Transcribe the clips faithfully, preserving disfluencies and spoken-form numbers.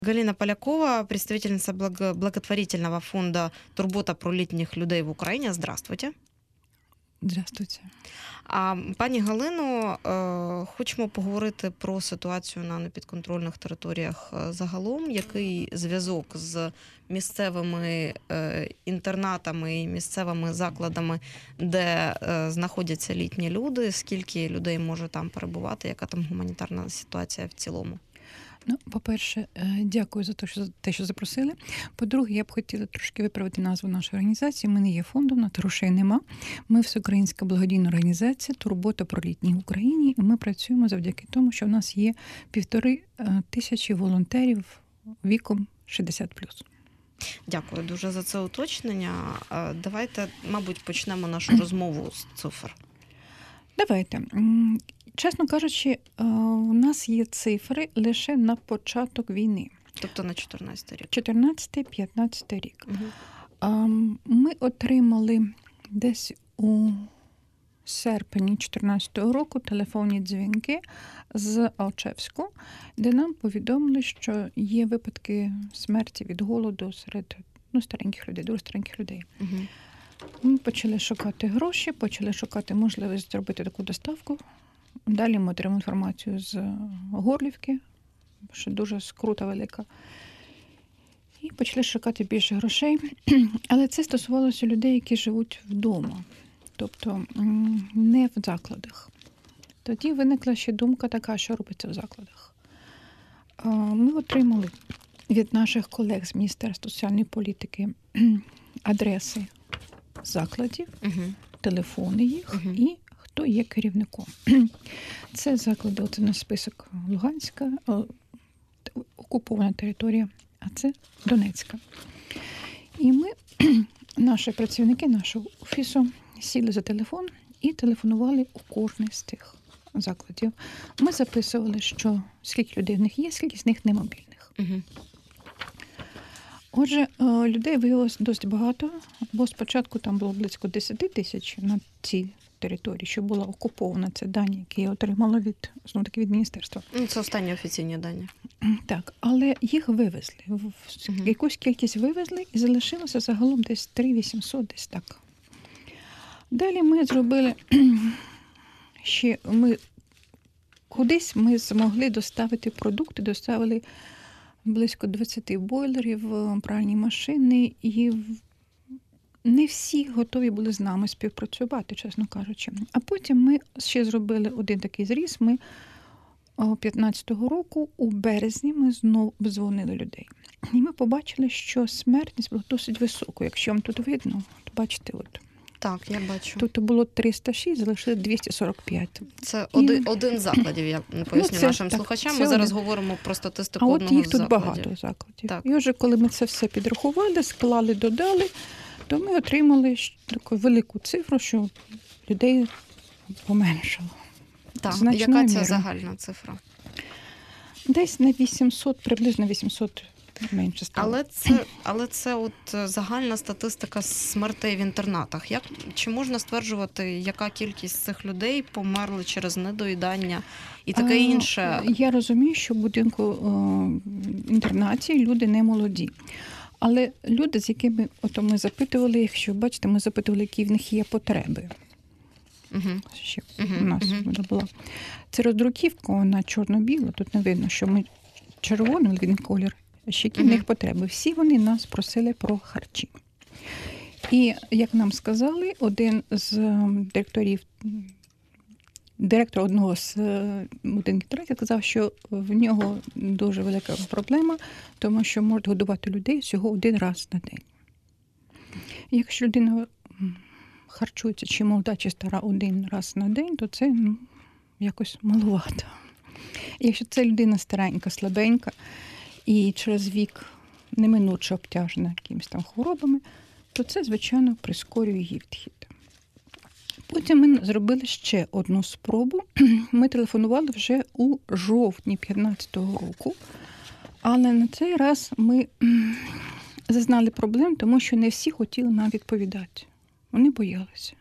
Галина Полякова, представительница благо- благотворительного фонда «Турбота про літніх людей в Україні». Здравствуйте. Здравствуйте. А, пані Галино, е, хочемо поговорити про ситуацію на непідконтрольних територіях е, загалом. Який зв'язок з місцевими е, інтернатами і місцевими закладами, де е, знаходяться літні люди? Скільки людей може там перебувати? Яка там гуманітарна ситуація в цілому? Ну, по-перше, дякую за те, що те, що запросили. По-друге, я б хотіла трошки виправити назву нашої організації. Ми не є фондом, на грошей нема. Ми всеукраїнська благодійна організація «Турбота про літніх в Україні». І ми працюємо завдяки тому, що в нас є півтори тисячі волонтерів віком шістдесят плюс. Дякую дуже за це уточнення. Давайте, мабуть, почнемо нашу розмову з цифр. Давайте. Чесно кажучи, у нас є цифри лише на початок війни. Тобто на чотирнадцятий рік. чотирнадцятий-п'ятнадцятий рік. Угу. Ми отримали десь у серпні чотирнадцятого року телефонні дзвінки з Алчевську, де нам повідомили, що є випадки смерті від голоду серед ну, стареньких людей, дуже стареньких людей. Угу. Ми почали шукати гроші, почали шукати можливість зробити таку доставку. Далі ми отримали інформацію з Горлівки, що дуже скрута велика. І почали шукати більше грошей. Але це стосувалося людей, які живуть вдома, тобто не в закладах. Тоді виникла ще думка така, що робиться в закладах. Ми отримали від наших колег з Міністерства соціальної політики адреси закладів, угу. телефони їх угу. і хто є керівником. Це заклади, це наш список Луганська, окупована територія, а це Донецька. І ми, наші працівники нашого офісу, сіли за телефон і телефонували у кожний з тих закладів. Ми записували, що скільки людей в них є, скільки з них немобільних. Угу. Отже, людей виявилося досить багато, бо спочатку там було близько десять тисяч на цій території, що була окупована. Це дані, які я отримала від, знову таки, від міністерства. Це останні офіційні дані. Так, але їх вивезли. Угу. Якусь кількість вивезли і залишилося загалом десь три тисячі вісімсот, десь так. Далі ми зробили ще, ми кудись ми змогли доставити продукти, доставили близько двадцять бойлерів, пральні машини, і не всі готові були з нами співпрацювати, чесно кажучи. А потім ми ще зробили один такий зріз. Ми п'ятнадцятого року, у березні, ми знову дзвонили людей. І ми побачили, що смертність була досить високою. Якщо вам тут видно, то бачите, от. Так, я бачу. Тут було триста шість, залишили двісті сорок п'ять. Це і... один, один з закладів, я поясню ну, це, нашим так, слухачам. Ми зараз один. Говоримо про статистику а одного з закладів. А от їх тут багато закладів. Так. І вже коли ми це все підрахували, склали, додали, то ми отримали таку велику цифру, що людей поменшало. Так, яка ця загальна цифра? Десь на вісімсот, приблизно вісімсот менше стало. Але це, але це от загальна статистика смертей в інтернатах. Як, чи можна стверджувати, яка кількість цих людей померли через недоїдання і таке інше? Я розумію, що в будинку інтернаті люди не молоді. Але люди, з якими ото ми запитували, якщо бачите, ми запитували, які в них є потреби. Угу. Ще угу. у нас угу. була. Це роздруківка, вона чорно-біла, тут не видно, що ми червоний, він колір. Ще які в них потреби. Всі вони нас просили про харчі. І, як нам сказали, один з директорів, директор одного з будинків інтернатів сказав, що в нього дуже велика проблема, тому що можуть годувати людей всього один раз на день. Якщо людина харчується чи молода, чи стара один раз на день, то це ну, якось маловато. Якщо це людина старенька, слабенька, і через вік неминуче обтяжена якимись там хворобами, то це, звичайно, прискорює її відхід. Потім ми зробили ще одну спробу. Ми телефонували вже у жовтні п'ятнадцятого року, але на цей раз ми зазнали проблем, тому що не всі хотіли нам відповідати. Вони боялися.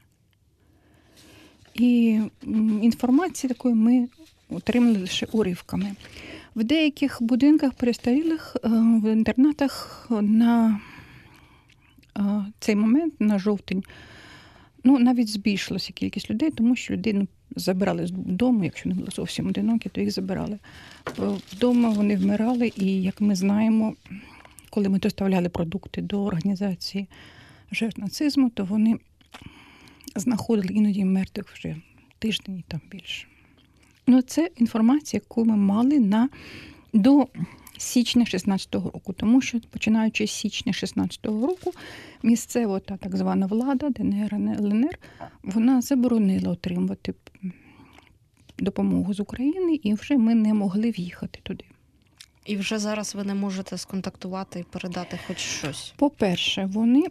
І інформації такої ми отримали лише уривками. В деяких будинках перестарілих, е, в інтернатах на е, цей момент, на жовтень, ну, навіть збільшилася кількість людей, тому що людей ну, забирали з дому, якщо не були зовсім одинокі, то їх забирали. Вдома вони вмирали, і, як ми знаємо, коли ми доставляли продукти до організації жертв нацизму, то вони знаходили іноді мертвих вже тиждень і там більше. Ну, це інформація, яку ми мали на, до січня шістнадцятого року, тому що, починаючи з січня шістнадцятого року, місцева та так звана влада, Д Н Р, Л Н Р, вона заборонила отримувати допомогу з України, і вже ми не могли в'їхати туди. І вже зараз ви не можете сконтактувати і передати хоч щось? По-перше, вони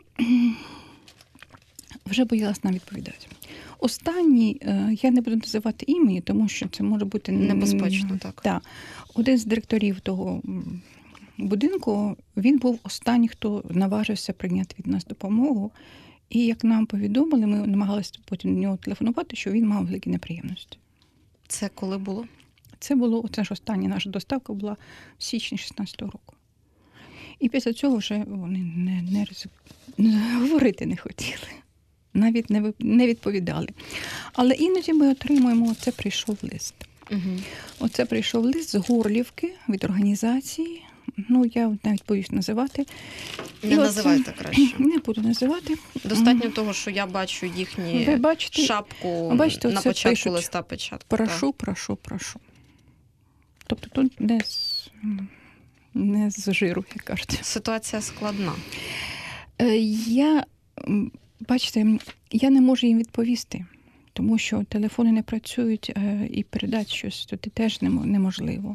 вже боялись нам відповідати. Останній, я не буду називати імені, тому що це може бути небезпечно, так. Так. Один з директорів того будинку, він був останній, хто наважився прийняти від нас допомогу. І як нам повідомили, ми намагалися потім до нього телефонувати, що він мав великі неприємності. Це коли було? Це було, це ж остання наша доставка була в січні шістнадцятого року. І після цього вже вони не, не, не говорити не хотіли. Навіть не, не відповідали. Але іноді ми отримуємо, оце прийшов лист. Угу. Оце прийшов лист з Горлівки від організації. Ну, я навіть боюсь називати. Не називайте краще. Не буду називати. Достатньо того, що я бачу їхні Ви бачите, шапку бачите, на початку пишуть, листа печатку. Прошу, прошу, прошу. Тобто тут не з, не з жиру, як кажуть. Ситуація складна. Я, бачите, я не можу їм відповісти, тому що телефони не працюють і передати щось туди теж неможливо.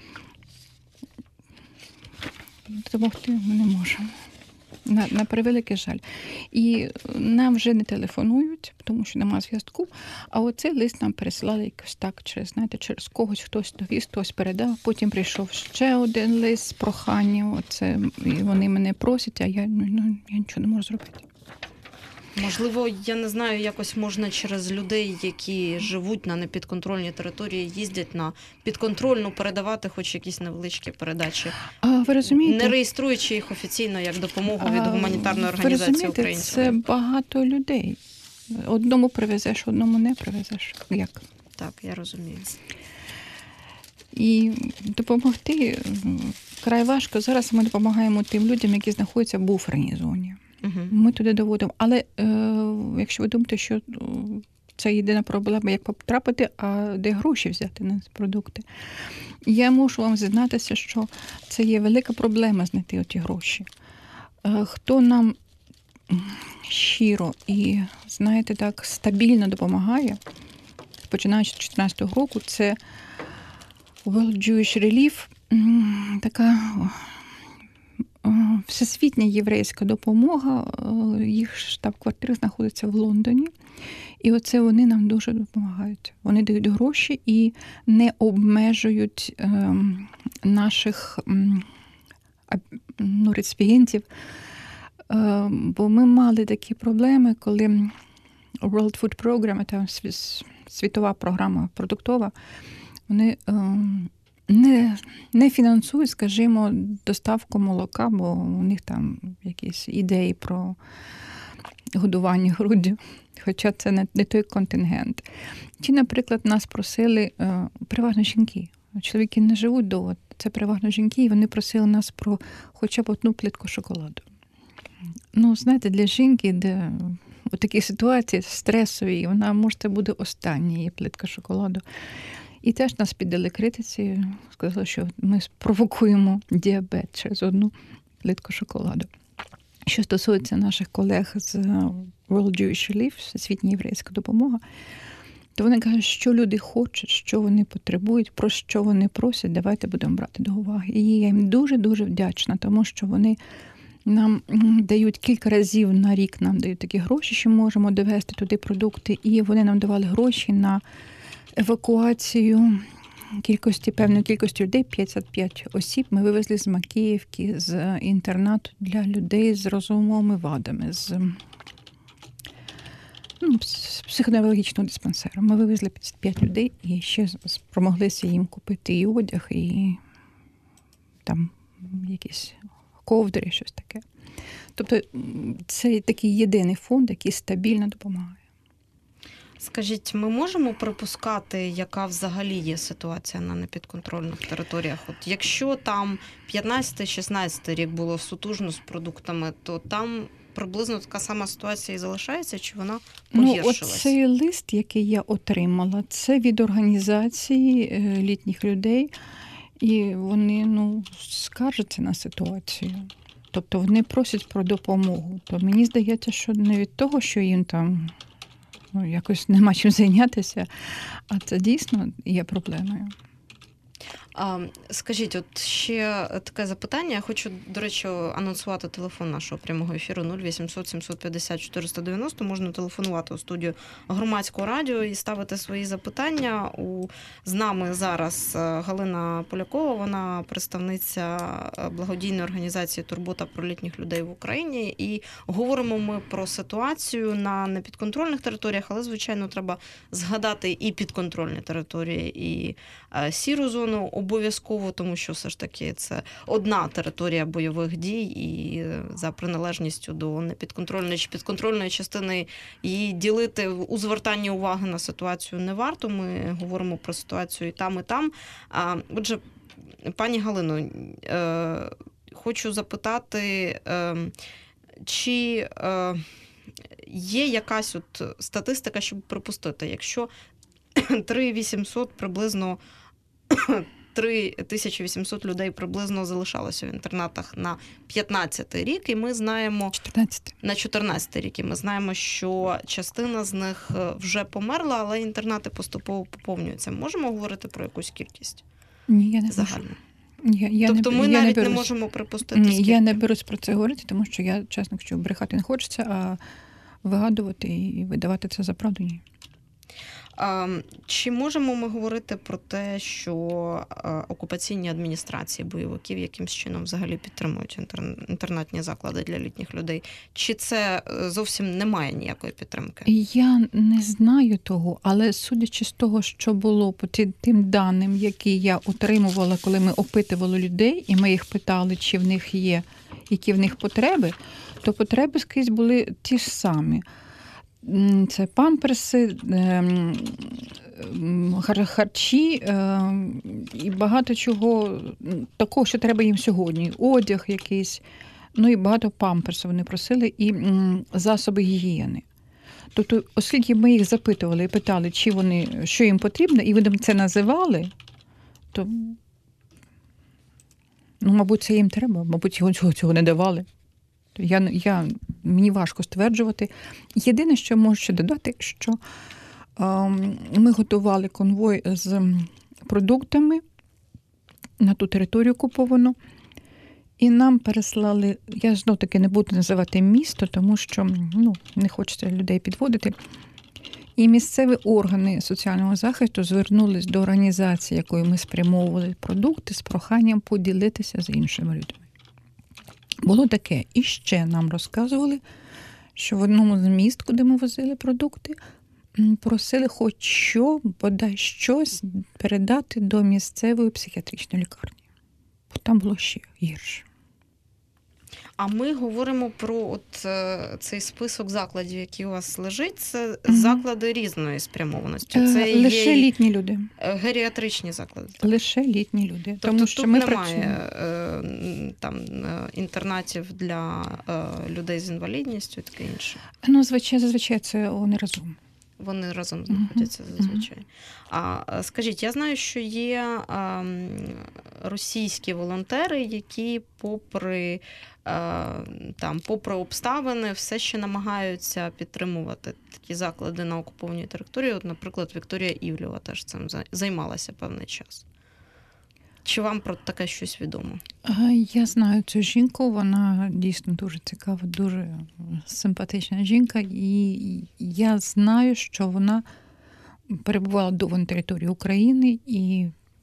Допомогти ми не можемо. На, на превеликий жаль. І нам вже не телефонують, тому що немає зв'язку. А оцей лист нам пересилали якось так, через, знаєте, через когось, хтось довіз, хтось передав. Потім прийшов ще один лист з проханням. Оце, і вони мене просять, а я, ну, я нічого не можу зробити. Можливо, я не знаю, якось можна через людей, які живуть на непідконтрольній території, їздять на підконтрольну, передавати хоч якісь невеличкі передачі. А ви розумієте? Не реєструючи їх офіційно як допомогу від гуманітарної організації української. української. Це багато людей. Одному привезеш, одному не привезеш. Як? Так, я розумію. І допомогти край важко. Зараз ми допомагаємо тим людям, які знаходяться в буферній зоні. Угу. Ми туди доводимо. Але е, якщо ви думаєте, що це єдина проблема, як потрапити, а де гроші взяти на ці продукти, я мушу вам зізнатися, що це є велика проблема знайти оті гроші. Е, хто нам щиро і, знаєте, так, стабільно допомагає, починаючи з дві тисячі чотирнадцятого року, це World Jewish Relief, така всесвітня єврейська допомога, їх штаб-квартира знаходиться в Лондоні. І оце вони нам дуже допомагають. Вони дають гроші і не обмежують е, наших е, ну, реципієнтів. Е, бо ми мали такі проблеми, коли World Food Program, це світова програма продуктова, вони е, не, не фінансують, скажімо, доставку молока, бо у них там якісь ідеї про годування груддю, хоча це не, не той контингент. Чи, наприклад, нас просили, е, переважно жінки, чоловіки не живуть довго, це переважно жінки, і вони просили нас про хоча б одну плитку шоколаду. Ну, знаєте, для жінки, де у такій ситуації стресовій, вона, може, це буде остання її плитка шоколаду. І теж нас піддали критиці, сказали, що ми спровокуємо діабет через одну плитку шоколаду. Що стосується наших колег з World Jewish Relief, Всесвітня єврейська допомога, то вони кажуть, що люди хочуть, що вони потребують, про що вони просять, давайте будемо брати до уваги. І я їм дуже-дуже вдячна, тому що вони нам дають кілька разів на рік, нам дають такі гроші, що можемо довести туди продукти, і вони нам давали гроші на евакуацію кількості, певної кількості людей, п'ятдесят п'ять осіб, ми вивезли з Макіївки, з інтернату для людей з розумовими вадами, з, ну, з психоневрологічного диспансеру. Ми вивезли п'ятдесят п'ять людей і ще спромоглися їм купити і одяг, і там якісь ковдри, щось таке. Тобто це такий єдиний фонд, який стабільно допомагає. Скажіть, ми можемо припускати, яка взагалі є ситуація на непідконтрольних територіях? От якщо там п'ятнадцятий-шістнадцятий рік було сутужно з продуктами, то там приблизно така сама ситуація і залишається, чи вона погіршилась? Ну, оцей лист, який я отримала, це від організації літніх людей, і вони, ну, скаржаться на ситуацію. Тобто вони просять про допомогу. То мені здається, що не від того, що їм там ну, якось нема чим зайнятися, а це дійсно є проблемою. А, скажіть, от ще таке запитання. Я хочу, до речі, анонсувати телефон нашого прямого ефіру нуль вісімсот сімсот п'ятдесят чотириста дев'яносто. Можна телефонувати у студію Громадського радіо і ставити свої запитання. У, з нами зараз Галина Полякова, вона представниця благодійної організації «Турбота про літніх людей в Україні». І говоримо ми про ситуацію на непідконтрольних територіях, але, звичайно, треба згадати і підконтрольні території, і сіру зону обов'язково, тому що все ж таки це одна територія бойових дій, і за приналежністю до непідконтрольної чи підконтрольної частини її ділити у звертанні уваги на ситуацію не варто. Ми говоримо про ситуацію і там, і там. Отже, пані Галино, хочу запитати, чи є якась от статистика, щоб припустити, якщо три тисячі вісімсот приблизно три тисячі вісімсот людей приблизно залишалося в інтернатах на п'ятнадцятий рік, і ми знаємо... чотирнадцятий. На чотирнадцятий рік, і ми знаємо, що частина з них вже померла, але інтернати поступово поповнюються. Можемо говорити про якусь кількість? Ні, я не загальну? Я, я тобто не, ми я навіть не, не можемо припустити, Ні, скільки? Я не берусь про це говорити, тому що я, чесно кажу, брехати не хочеться, а вигадувати і видавати це за правду ні. Чи можемо ми говорити про те, що окупаційні адміністрації бойовиків якимсь чином взагалі підтримують інтернатні заклади для літніх людей? Чи це зовсім немає ніякої підтримки? Я не знаю того, але судячи з того, що було по тим даним, які я отримувала, коли ми опитували людей, і ми їх питали, чи в них є, які в них потреби, то потреби скрізь були ті ж самі. Це памперси, харчі і багато чого такого, що треба їм сьогодні. Одяг якийсь, ну і багато памперсів вони просили, і засоби гігієни. Тобто, оскільки ми їх запитували і питали, чи вони, що їм потрібно, і вони це називали, то, ну, мабуть, це їм треба, мабуть, цього, цього не давали. Я, я, мені важко стверджувати. Єдине, що можу ще додати, що е, ми готували конвой з продуктами на ту територію окуповану, і нам переслали, я знов-таки не буду називати місто, тому що ну, не хочеться людей підводити, і місцеві органи соціального захисту звернулись до організації, якою ми спрямовували продукти, з проханням поділитися з іншими людьми. Було таке. І ще нам розказували, що в одному з міст, куди ми возили продукти, просили хоч що, бодай щось передати до місцевої психіатричної лікарні. Бо там було ще гірше. А ми говоримо про от цей список закладів, який у вас лежить. Це mm-hmm. заклади різної спрямованості. Це лише є літні люди. Геріатричні заклади. Лише літні люди. Тобто тому тут що ми немає працюємо. Там інтернатів для людей з інвалідністю і таке інше? Ну, звичайно, зазвичай це вони разом. Вони разом знаходяться mm-hmm. зазвичай. А скажіть, я знаю, що є а, російські волонтери, які попри, а, там, попри обставини все ще намагаються підтримувати такі заклади на окупованій території. От, наприклад, Вікторія Івлєва теж цим займалася певний час. Чи вам про таке щось відомо? Я знаю цю жінку, вона дійсно дуже цікава, дуже симпатична жінка. І я знаю, що вона перебувала довго на території України, і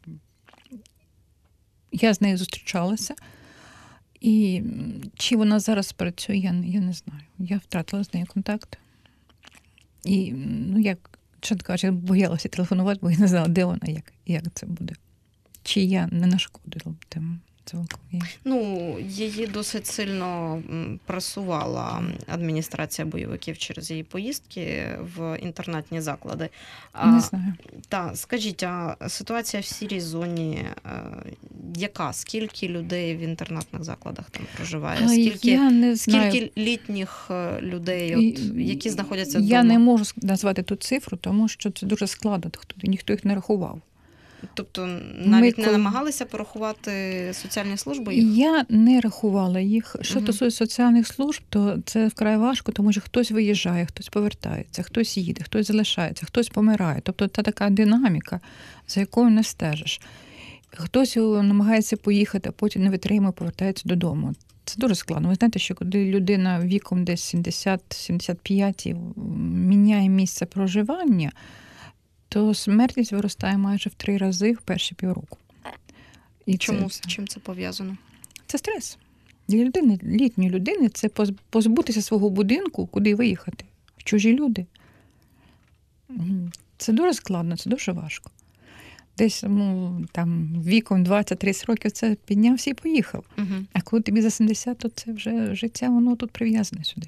я з нею зустрічалася. І чи вона зараз працює, я, я не знаю. Я втратила з нею контакт. І, ну, як, чесно кажучи, боялася телефонувати, бо я не знала, де вона, як, як це буде. Чи я не нашкодила тим, Цілком є. Ну, її досить сильно просувала адміністрація бойовиків через її поїздки в інтернатні заклади. Не знаю. Так, скажіть, а ситуація в сірій зоні яка? Скільки людей в інтернатних закладах там проживає? Скільки, я не знаю. Скільки літніх людей, от, які знаходяться вдома? Я не можу назвати ту цифру, тому що це дуже складно, ніхто їх не рахував. Тобто навіть Ми, не намагалися порахувати соціальні служби їх? Я не рахувала їх. Що Угу. стосується соціальних служб, то це вкрай важко, тому що хтось виїжджає, хтось повертається, хтось їде, хтось залишається, хтось помирає. Тобто це така динаміка, за якою не стежиш. Хтось намагається поїхати, а потім не витримує, повертається додому. Це дуже складно. Ви знаєте, що коли людина віком десь сімдесят сімдесят п'ять міняє місце проживання, то смертність виростає майже в три рази в перші півроку. І Чому? це, з чим це пов'язано? Це стрес. Для людини, літньої людини, це позбутися свого будинку, куди виїхати. В чужі люди. Це дуже складно, це дуже важко. Десь ну, там, віком двадцять-тридцять років це піднявся і поїхав. Угу. А коли тобі за сімдесят, то це вже життя, воно тут прив'язане сюди.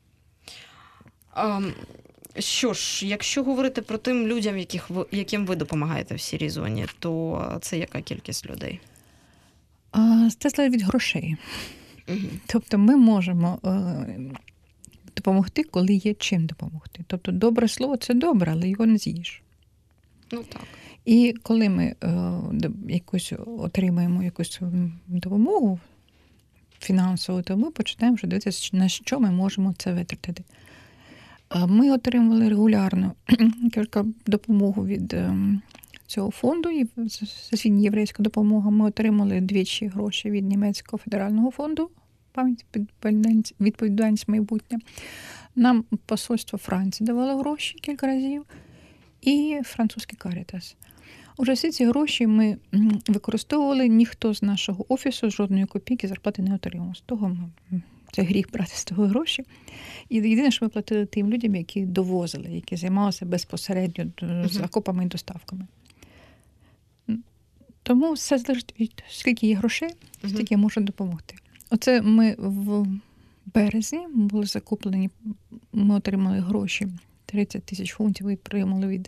А, що ж, якщо говорити про тим людям, яких ви, яким ви допомагаєте в сірій зоні, то це яка кількість людей? А, це залежить від грошей. Угу. Тобто ми можемо е, допомогти, коли є чим допомогти. Тобто добре слово – це добре, але його не з'їш. Ну так. І коли ми е, якусь отримаємо якусь допомогу фінансову, то ми починаємо вже дивитися, на що ми можемо це витратити. Ми отримували регулярно допомогу від цього фонду, Всесвітня єврейська допомога. Ми отримали двічі гроші від Німецького федерального фонду «Пам'ять, відповідальність, майбутнє». Нам посольство Франції давало гроші кілька разів і французький Карітас. Уже всі ці гроші ми використовували, ніхто з нашого офісу жодної копійки зарплати не отримав. З того ми, це гріх брати з того гроші. І єдине, що ми платили тим людям, які довозили, які займалися безпосередньо закупами і доставками. Тому все залежить від скільки є грошей, стільки можна допомогти. Оце ми в березні були закуплені, ми отримали гроші, тридцять тисяч фунтів і отримали від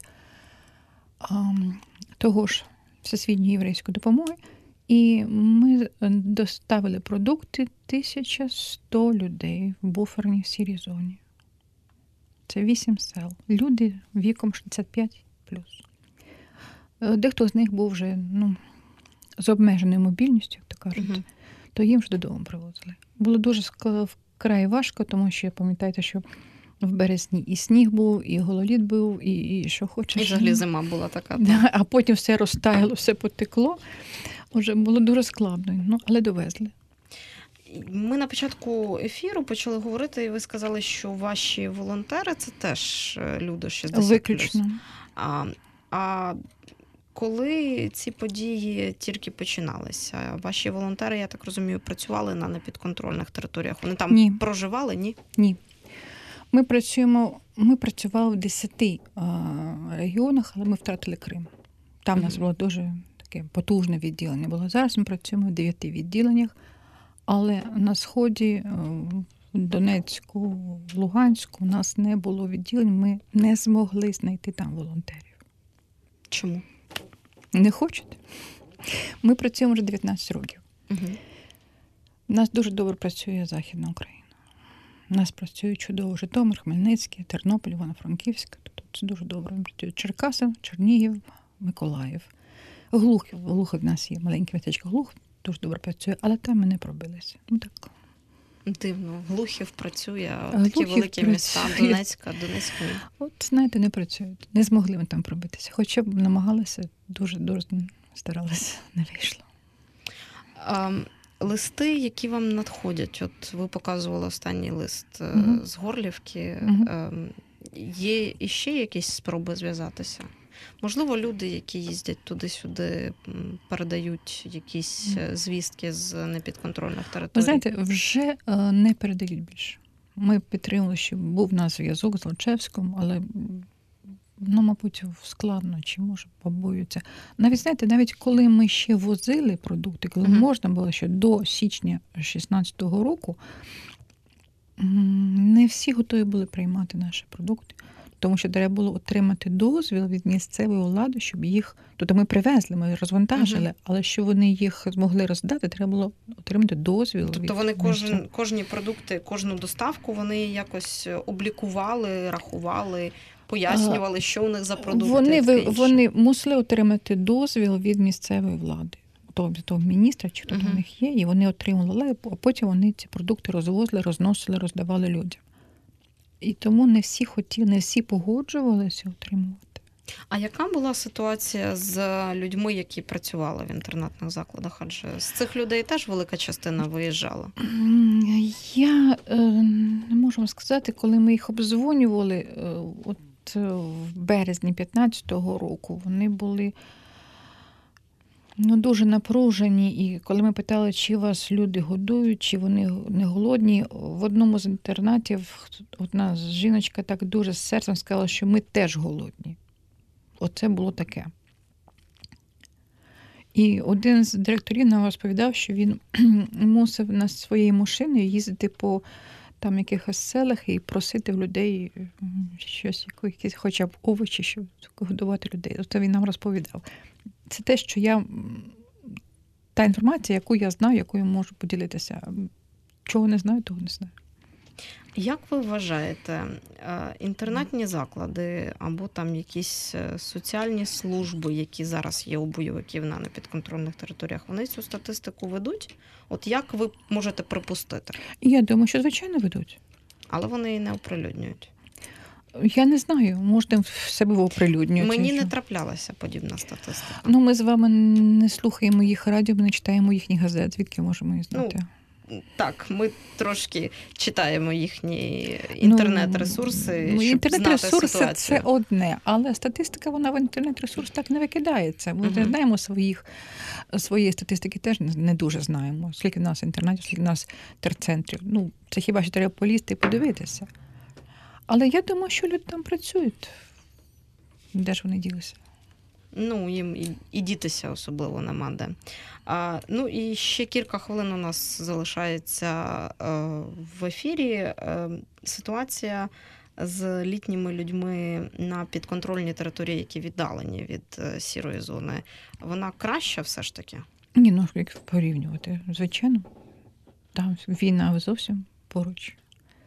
а, того ж Всесвітньої єврейської допомоги. І ми доставили продукти тисяча сто людей в буферній сірій зоні. Це вісім сел. Люди віком шістдесят п'ять плюс. Дехто з них був вже ну, з обмеженою мобільністю, як то кажуть, uh-huh. то їм вже додому привозили. Було дуже вкрай важко, тому що, пам'ятаєте, що в березні і сніг був, і гололід був, і, і що хочеш. І взагалі зима була така. Да, а потім все розтаяло, все потекло. Уже було дуже складно, ну, але довезли. Ми на початку ефіру почали говорити, і ви сказали, що ваші волонтери – це теж люди шістдесят плюс. Виключно. А, а коли ці події тільки починалися, ваші волонтери, я так розумію, працювали на непідконтрольних територіях? Вони там ні. проживали, ні? Ні. Ми працюємо, ми працювали в десяти регіонах, але ми втратили Крим. Там у нас було дуже таке потужне відділення було. Зараз ми працюємо в дев'яти відділеннях, але на Сході, в Донецьку, в Луганську у нас не було відділень, ми не змогли знайти там волонтерів. Чому? Не хочете? Ми працюємо вже дев'ятнадцять років. Угу. У нас дуже добре працює Західна Україна. У нас працює чудово Житомир, Хмельницький, Тернопіль, Івано-Франківськ. Тобто це дуже добре. Працюють Черкаси, Чернігів, Миколаїв. Глухів. Глухів в нас є маленький містечко Глух, дуже добре працює, але там ми не пробилися. Ну так. Дивно. Глухів працює, а Глухів такі великі працює. міста, Донецька, Донецька. От, знаєте, не працюють. Не змогли ми там пробитися. Хоча б намагалися, дуже-дуже старалися, не вийшло. А, листи, які вам надходять, от ви показували останній лист угу. з Горлівки, угу. є іще якісь спроби зв'язатися? Можливо, люди, які їздять туди-сюди, передають якісь звістки з непідконтрольних територій? Ви знаєте, вже не передають більше. Ми підтримали, що був у нас зв'язок з Лучевськом, але ну, мабуть, складно, чи може побоюються. Навіть, знаєте, навіть коли ми ще возили продукти, коли Мгм. можна було ще до січня шістнадцятого року, м, не всі готові були приймати наші продукти. Тому що треба було отримати дозвіл від місцевої влади, щоб їх. Тобто ми привезли, ми розвантажили, Мгм. але щоб вони їх змогли роздати, треба було отримати дозвіл. Тобто від вони кожен, місцевої. кожні продукти, кожну доставку вони якось облікували, рахували, пояснювали, що у них за продукти. Вони, і таке ви- інше. вони мусили отримати дозвіл від місцевої влади, того, того міністра, чи хто там Мгм. у них є, і вони отримали, а потім вони ці продукти розвозили, розносили, роздавали людям. І тому не всі хотіли, не всі погоджувалися отримувати. А яка була ситуація з людьми, які працювали в інтернатних закладах? Адже з цих людей теж велика частина виїжджала. М, Я е, не можу вам сказати, коли ми їх обдзвонювали, е, от е, в березні п'ятнадцятого року, вони були ну, дуже напружені. І коли ми питали, чи вас люди годують, чи вони не голодні, в одному з інтернатів одна жіночка так дуже з серцем сказала, що ми теж голодні. Оце було таке. І один з директорів нам розповідав, що він мусив на своєю машиною їздити по там якихось селах і просити в людей м, щось, якісь хоча б овочі, щоб годувати людей. Це він нам розповідав. Це те, що я м, та інформація, яку я знаю, якою можу поділитися. Чого не знаю, того не знаю. Як ви вважаєте, е, інтернатні заклади або там якісь е, соціальні служби, які зараз є у бойовиків на непідконтрольних територіях, вони цю статистику ведуть? От як ви можете припустити? І я думаю, що звичайно ведуть. Але вони її не оприлюднюють. Я не знаю, можна в себе оприлюднювати. Мені не траплялася подібна статистика. Ну, ми з вами не слухаємо їх радіо, ми не читаємо їхніх газет. Звідки можемо її знати? Ну, так, ми трошки читаємо їхні інтернет-ресурси, Ну, щоб інтернет-ресурси знати ситуацію. це одне, але статистика, вона в інтернет-ресурс так не викидається. Ми Мгм. не знаємо своїх, своєї статистики теж не не дуже знаємо. Скільки в нас інтернетів, скільки в нас терцентрів. Ну, це хіба що треба полізти і подивитися. Але я думаю, що люди там працюють. Де ж вони ділися? Ну, їм і, і дітися особливо нема де. А, ну і ще кілька хвилин у нас залишається е, в ефірі. Е, ситуація з літніми людьми на підконтрольній території, які віддалені від е, сірої зони, вона краща все ж таки? Ні, ну як порівнювати. Звичайно. Там війна зовсім поруч.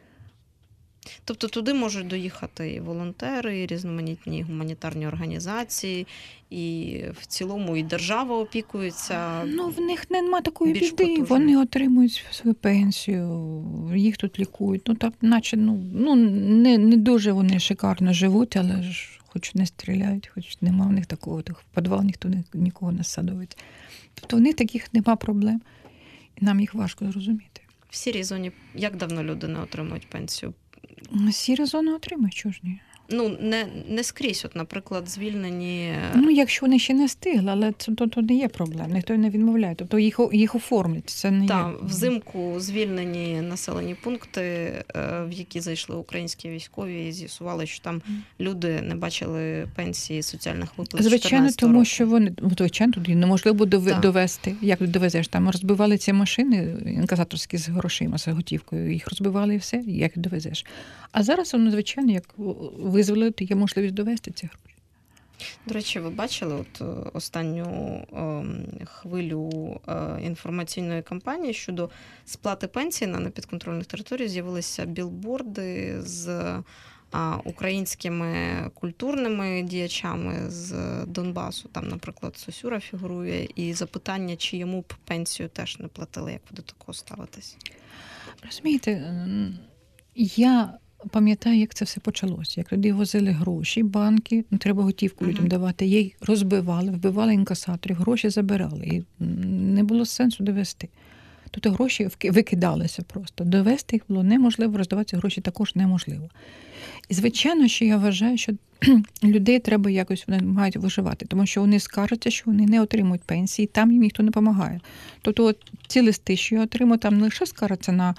Тобто туди можуть доїхати і волонтери, і різноманітні гуманітарні організації, і в цілому і держава опікується. Ну, в них нема такої більш біди, потужно. вони отримують свою пенсію, їх тут лікують. Ну, так, наче, ну, ну не, не дуже вони шикарно живуть, але ж хоч не стріляють, хоч нема в них такого, так, в підвал ніхто ні- нікого не садовить. Тобто в них таких нема проблем, і нам їх важко зрозуміти. В сірій зоні як давно люди не отримують пенсію? Сіра зона отримає, чого ж ні? Ну, не, не скрізь, от, наприклад, звільнені. Ну, якщо вони ще не встигли, але це то, то не є проблем, ніхто не відмовляє. Тобто їх, їх оформлять, це не Та, є. взимку звільнені населені пункти, е, в які зайшли українські військові, і з'ясували, що там люди не бачили пенсії соціальних виплат. з Звичайно, чотирнадцятого тому року. що вони, ну, звичайно, туди неможливо буде Так. довести. Як ти довезеш? Там розбивали ці машини інкасаторські з грошима, з готівкою, їх розбивали і все, як довезеш. А зараз воно, звичайно, як визволили, то є можливість довести ці гроші. До речі, ви бачили от е, останню е, хвилю е, інформаційної кампанії щодо сплати пенсії на непідконтрольних територіях. З'явилися білборди з а, українськими культурними діячами з Донбасу. Там, наприклад, Сосюра фігурує. І запитання, чи йому б пенсію теж не платили. Як ви до такого ставитесь? Розумієте, м, я пам'ятаю, як це все почалося. Як люди возили гроші, банки, ну, треба готівку людям Мгм. давати, їй розбивали, вбивали інкасаторів, гроші забирали. І м, не було сенсу довести. Тобто гроші вки- викидалися просто. Довести їх було неможливо, роздавати ці гроші також неможливо. І, звичайно, що я вважаю, що людей треба якось, вони мають виживати, тому що вони скаржаться, що вони не отримують пенсії, там їм ніхто не допомагає. Тобто от ці листи, що я отримую, там не лише скаржаться на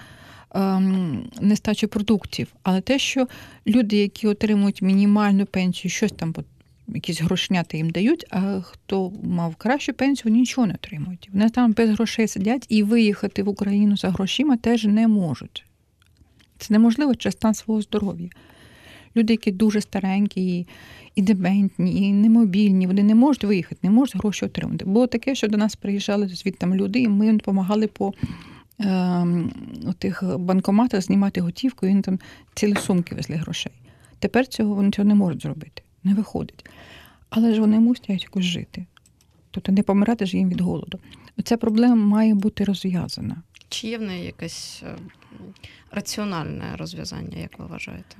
ем, нестачу продуктів. Але те, що люди, які отримують мінімальну пенсію, щось там, от, якісь грошняти їм дають, а хто мав кращу пенсію, вони нічого не отримують. Вони там без грошей сидять і виїхати в Україну за грошима теж не можуть. Це неможливо через стан свого здоров'я. Люди, які дуже старенькі, і, і дементні, і немобільні, вони не можуть виїхати, не можуть гроші отримати. Було таке, що до нас приїжджали звідти люди, і ми їм допомагали по е, тих банкоматах знімати готівку, і вони там цілі сумки везли грошей. Тепер цього вони цього не можуть зробити, не виходить. Але ж вони мусять якось жити. Тобто не помирати ж їм від голоду. Ця проблема має бути розв'язана. Чи є в неї якесь е, раціональне розв'язання, як ви вважаєте?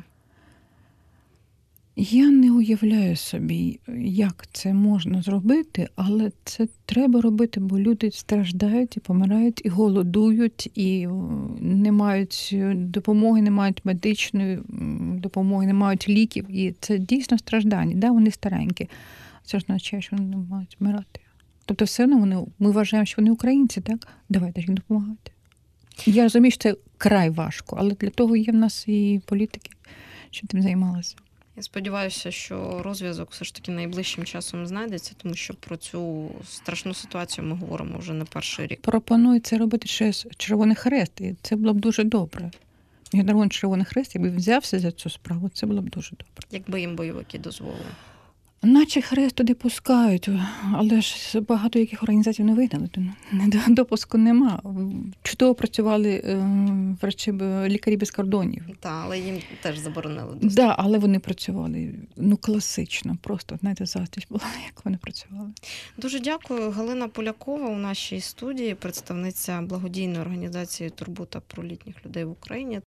Я не уявляю собі, як це можна зробити, але це треба робити, бо люди страждають і помирають, і голодують, і не мають допомоги, не мають медичної допомоги, не мають ліків. І це дійсно страждання. Да, вони старенькі. Це ж означає, що вони не мають вмирати. Тобто все одно вони, ми вважаємо, що вони українці, так? Давайте їм допомагати. Я розумію, що це край важко, але для того є в нас і політики, що тим займалися. Я сподіваюся, що розв'язок все ж таки найближчим часом знайдеться, тому що про цю страшну ситуацію ми говоримо вже не перший рік. Пропоную це робити через Червоний Хрест, і це було б дуже добре. Міжнародний Червоний Хрест, якби взявся за цю справу, це було б дуже добре. Якби їм бойовики дозволили. Наче хрест туди пускають, але ж багато яких організацій не вигнали, допуску нема. Чудово працювали врачі, лікарі без кордонів. Так, але їм теж заборонили доступ. Так, да, але вони працювали, ну, класично, просто, знаєте, зустріч була, як вони працювали. Дуже дякую. Галина Полякова у нашій студії, представниця благодійної організації «Турбота про літніх людей в Україні»